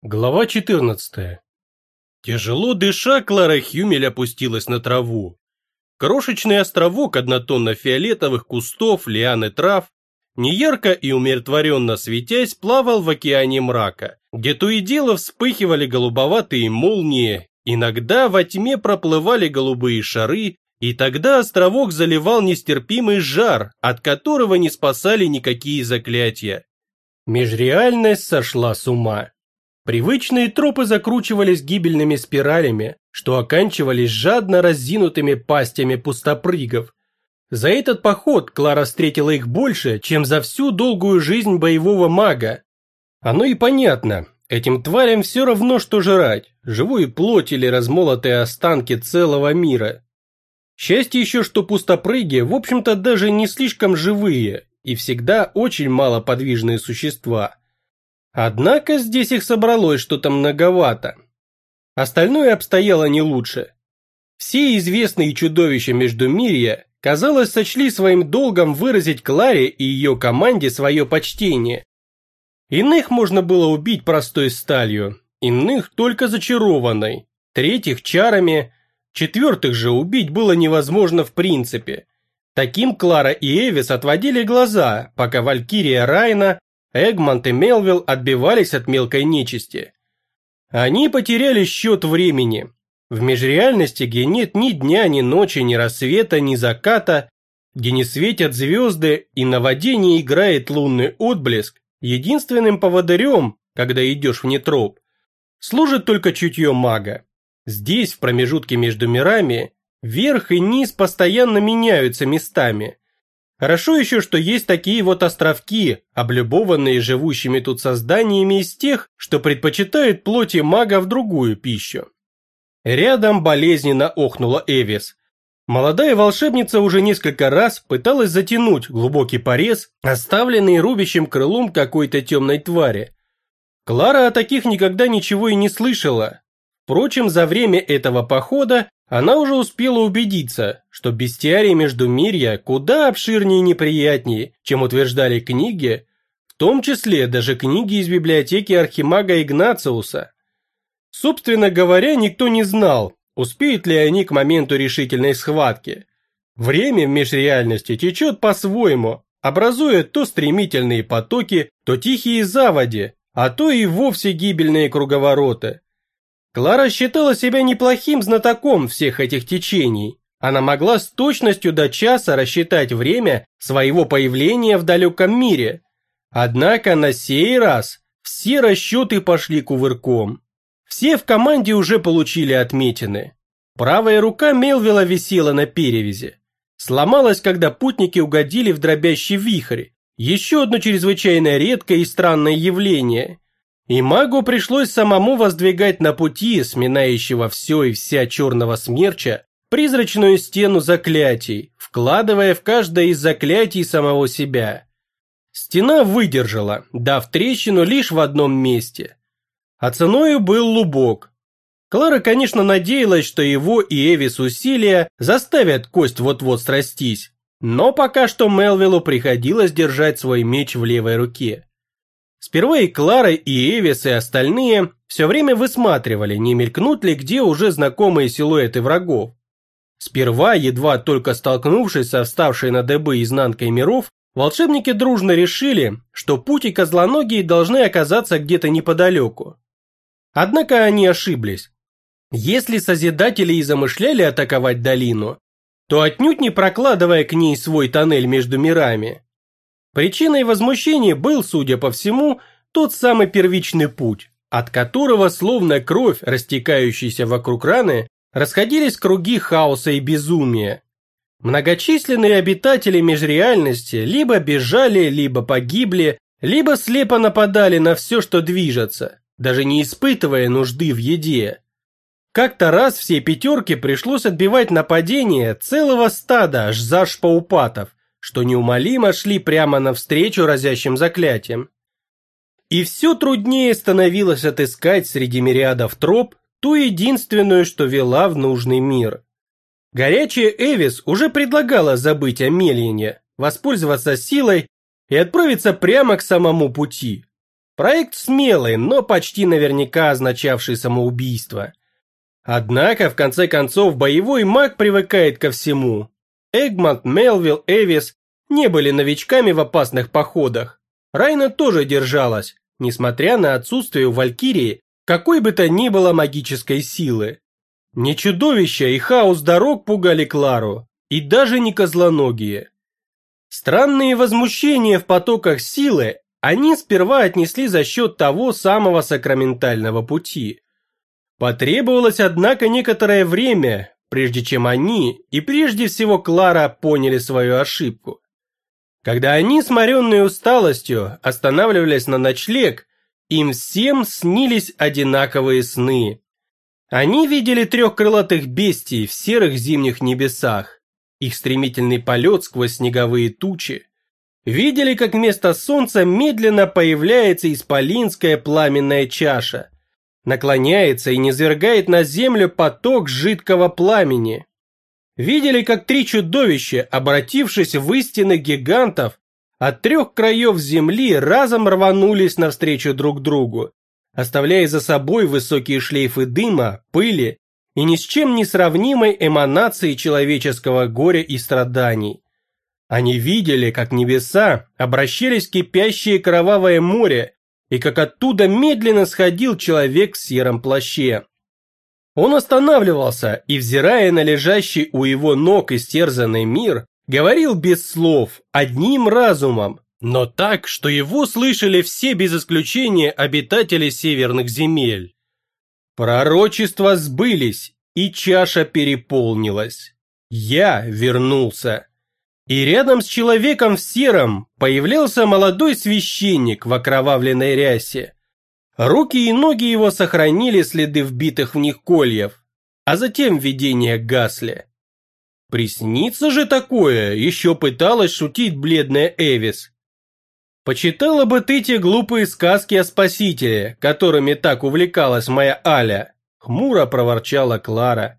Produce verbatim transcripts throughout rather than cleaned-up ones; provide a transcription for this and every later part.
Глава четырнадцатая. Тяжело дыша, Клара Хюмель опустилась на траву. Крошечный островок однотонно-фиолетовых кустов, лиан и трав, неярко и умиротворенно светясь, плавал в океане мрака, где то и дело вспыхивали голубоватые молнии, иногда во тьме проплывали голубые шары, и тогда островок заливал нестерпимый жар, от которого не спасали никакие заклятия. Межреальность сошла с ума. Привычные тропы закручивались гибельными спиралями, что оканчивались жадно разинутыми пастями пустопрыгов. За этот поход Клара встретила их больше, чем за всю долгую жизнь боевого мага. Оно и понятно, этим тварям все равно, что жрать, живую плоть или размолотые останки целого мира. Счастье еще, что пустопрыги, в общем-то, даже не слишком живые и всегда очень малоподвижные существа. Однако здесь их собралось что-то многовато. Остальное обстояло не лучше. Все известные чудовища Междумирья, казалось, сочли своим долгом выразить Кларе и ее команде свое почтение. Иных можно было убить простой сталью, иных только зачарованной, третьих чарами, четвертых же убить было невозможно в принципе. Таким Клара и Эвис отводили глаза, пока Валькирия Райна, Эгмонт и Мелвилл отбивались от мелкой нечисти. Они потеряли счет времени. В межреальности, где нет ни дня, ни ночи, ни рассвета, ни заката, где не светят звезды и на воде не играет лунный отблеск, единственным поводырем, когда идешь вне троп, служит только чутье мага. Здесь, в промежутке между мирами, верх и низ постоянно меняются местами. Хорошо еще, что есть такие вот островки, облюбованные живущими тут созданиями из тех, что предпочитают плоти мага в другую пищу. Рядом болезненно охнула Эвис. Молодая волшебница уже несколько раз пыталась затянуть глубокий порез, оставленный рубящим крылом какой-то темной твари. Клара о таких никогда ничего и не слышала. Впрочем, за время этого похода она уже успела убедиться, что бестиарий Междумирья куда обширнее и неприятнее, чем утверждали книги, в том числе даже книги из библиотеки архимага Игнациуса. Собственно говоря, никто не знал, успеют ли они к моменту решительной схватки. Время в межреальности течет по-своему, образуя то стремительные потоки, то тихие заводи, а то и вовсе гибельные круговороты. Клара считала себя неплохим знатоком всех этих течений. Она могла с точностью до часа рассчитать время своего появления в далеком мире. Однако на сей раз все расчеты пошли кувырком. Все в команде уже получили отметины. Правая рука Мелвилла висела на перевязи. Сломалась, когда путники угодили в дробящий вихрь. Еще одно чрезвычайно редкое и странное явление. И магу пришлось самому воздвигать на пути, сминающего все и вся черного смерча, призрачную стену заклятий, вкладывая в каждое из заклятий самого себя. Стена выдержала, дав трещину лишь в одном месте. А ценою был лубок. Клара, конечно, надеялась, что его и Эвис усилия заставят кость вот-вот срастись, но пока что Мелвиллу приходилось держать свой меч в левой руке. Сперва и Клара, и Эвис, и остальные все время высматривали, не мелькнут ли где уже знакомые силуэты врагов. Сперва, едва только столкнувшись со вставшей на дыбы изнанкой миров, волшебники дружно решили, что путь и козлоногие должны оказаться где-то неподалеку. Однако они ошиблись. Если Созидатели и замышляли атаковать долину, то отнюдь не прокладывая к ней свой тоннель между мирами. Причиной возмущения был, судя по всему, тот самый первичный путь, от которого, словно кровь, растекающаяся вокруг раны, расходились круги хаоса и безумия. Многочисленные обитатели межреальности либо бежали, либо погибли, либо слепо нападали на все, что движется, даже не испытывая нужды в еде. Как-то раз всей пятерке пришлось отбивать нападение целого стада ажзаш-паупатов, что неумолимо шли прямо навстречу разящим заклятиям. И все труднее становилось отыскать среди мириадов троп ту единственную, что вела в нужный мир. Горячая Эвис уже предлагала забыть о Мельине, воспользоваться силой и отправиться прямо к самому пути. Проект смелый, но почти наверняка означавший самоубийство. Однако, в конце концов, боевой маг привыкает ко всему. Эгмонт, Мелвилл, Эвис не были новичками в опасных походах. Райна тоже держалась, несмотря на отсутствие у Валькирии какой бы то ни было магической силы. Не чудовища и хаос дорог пугали Клару, и даже не козлоногие. Странные возмущения в потоках силы они сперва отнесли за счет того самого сакраментального пути. Потребовалось, однако, некоторое время, прежде чем они, и прежде всего Клара, поняли свою ошибку. Когда они, сморенные усталостью, останавливались на ночлег, им всем снились одинаковые сны. Они видели трех крылатых бестий в серых зимних небесах, их стремительный полет сквозь снеговые тучи. Видели, как вместо солнца медленно появляется исполинская пламенная чаша, наклоняется и низвергает на землю поток жидкого пламени. Видели, как три чудовища, обратившись в истинных гигантов, от трех краев земли разом рванулись навстречу друг другу, оставляя за собой высокие шлейфы дыма, пыли и ни с чем не сравнимой эманации человеческого горя и страданий. Они видели, как небеса обращались в кипящее кровавое море, и как оттуда медленно сходил человек в сером плаще. Он останавливался и, взирая на лежащий у его ног истерзанный мир, говорил без слов, одним разумом, но так, что его слышали все без исключения обитатели северных земель. Пророчества сбылись, и чаша переполнилась. Я вернулся. И рядом с человеком в сером появлялся молодой священник в окровавленной рясе. Руки и ноги его сохранили следы вбитых в них кольев, а затем видения гасли. Приснится же такое, еще пыталась шутить бледная Эвис. Почитала бы ты те глупые сказки о спасителе, которыми так увлекалась моя Аля, хмуро проворчала Клара.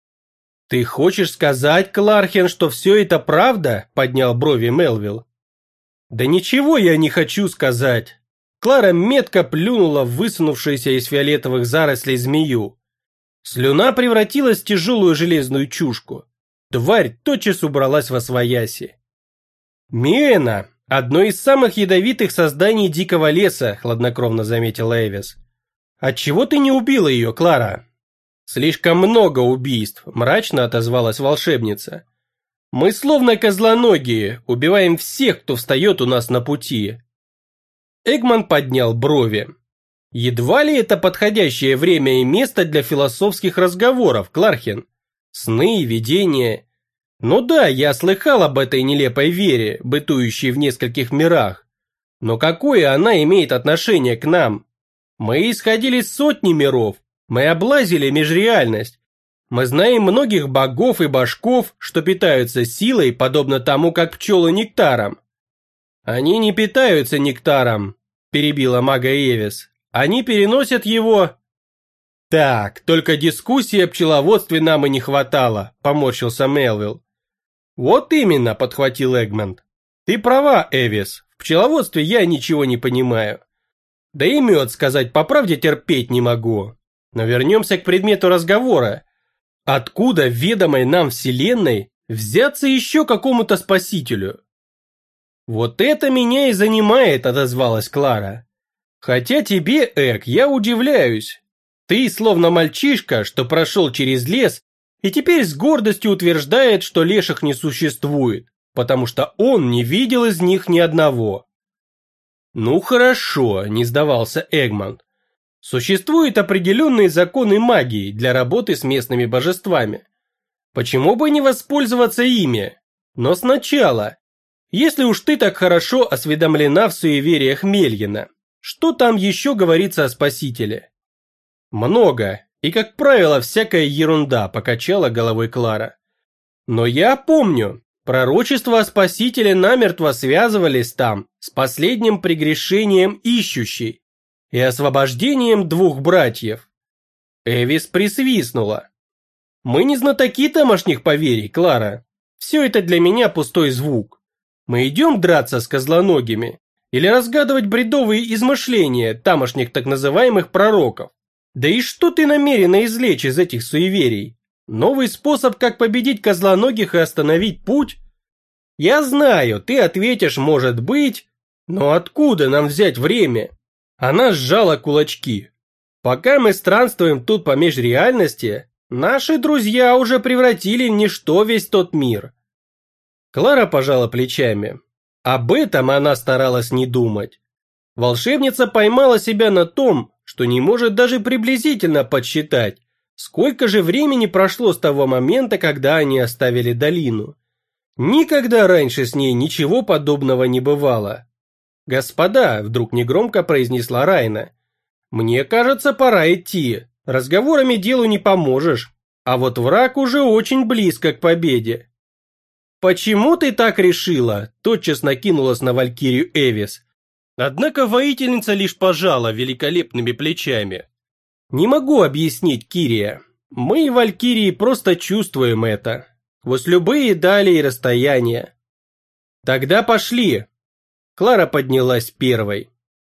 «Ты хочешь сказать, Клархен, что все это правда?» – поднял брови Мелвилл. «Да ничего я не хочу сказать». Клара метко плюнула в высунувшуюся из фиолетовых зарослей змею. Слюна превратилась в тяжелую железную чушку. Тварь тотчас убралась восвояси. «Миэна – одно из самых ядовитых созданий дикого леса», – хладнокровно заметила Эвис. «Отчего ты не убила ее, Клара?» «Слишком много убийств», – мрачно отозвалась волшебница. «Мы словно козлоногие, убиваем всех, кто встает у нас на пути». Эгман поднял брови. «Едва ли это подходящее время и место для философских разговоров, Клархен? Сны, видения. Ну да, я слыхал об этой нелепой вере, бытующей в нескольких мирах. Но какое она имеет отношение к нам? Мы исходили из сотни миров, мы облазили межреальность. Мы знаем многих богов и башков, что питаются силой, подобно тому, как пчелы нектаром». «Они не питаются нектаром», – перебила мага Эвис. «Они переносят его...» «Так, только дискуссии о пчеловодстве нам и не хватало», – поморщился Мелвилл. «Вот именно», – подхватил Эгмонт. «Ты права, Эвис, в пчеловодстве я ничего не понимаю. Да и мед, сказать по правде, терпеть не могу. Но вернемся к предмету разговора. Откуда в ведомой нам вселенной взяться еще какому-то спасителю?» «Вот это меня и занимает», – отозвалась Клара. «Хотя тебе, Эг, я удивляюсь. Ты словно мальчишка, что прошел через лес и теперь с гордостью утверждает, что леших не существует, потому что он не видел из них ни одного». «Ну хорошо», – не сдавался Эгмонт. «Существуют определенные законы магии для работы с местными божествами. Почему бы не воспользоваться ими? Но сначала, если уж ты так хорошо осведомлена в суевериях Мельина, что там еще говорится о спасителе?» «Много, и, как правило, всякая ерунда», – покачала головой Клара. «Но я помню, пророчества о спасителе намертво связывались там с последним прегрешением ищущей и освобождением двух братьев». Эвис присвистнула. «Мы не знатоки тамошних поверий, Клара. Все это для меня пустой звук. Мы идем драться с козлоногими, Или разгадывать бредовые измышления тамошних так называемых пророков? Да и что ты намерена извлечь из этих суеверий? Новый способ, как победить козлоногих и остановить путь? Я знаю, ты ответишь, может быть, но откуда нам взять время? Она сжала кулачки. Пока мы странствуем тут по межреальности, наши друзья уже превратили в ничто весь тот мир. Клара пожала плечами. Об этом она старалась не думать. Волшебница поймала себя на том, что не может даже приблизительно подсчитать, сколько же времени прошло с того момента, когда они оставили долину. Никогда раньше с ней ничего подобного не бывало. «Господа», — вдруг негромко произнесла Райна, — «мне кажется, пора идти. Разговорами делу не поможешь, а вот враг уже очень близко к победе». «Почему ты так решила?» – тотчас накинулась на валькирию Эвис. Однако воительница лишь пожала великолепными плечами. «Не могу объяснить, Кирия. Мы, валькирии, просто чувствуем это. Сквозь любые дали и расстояния». «Тогда пошли!» Клара поднялась первой.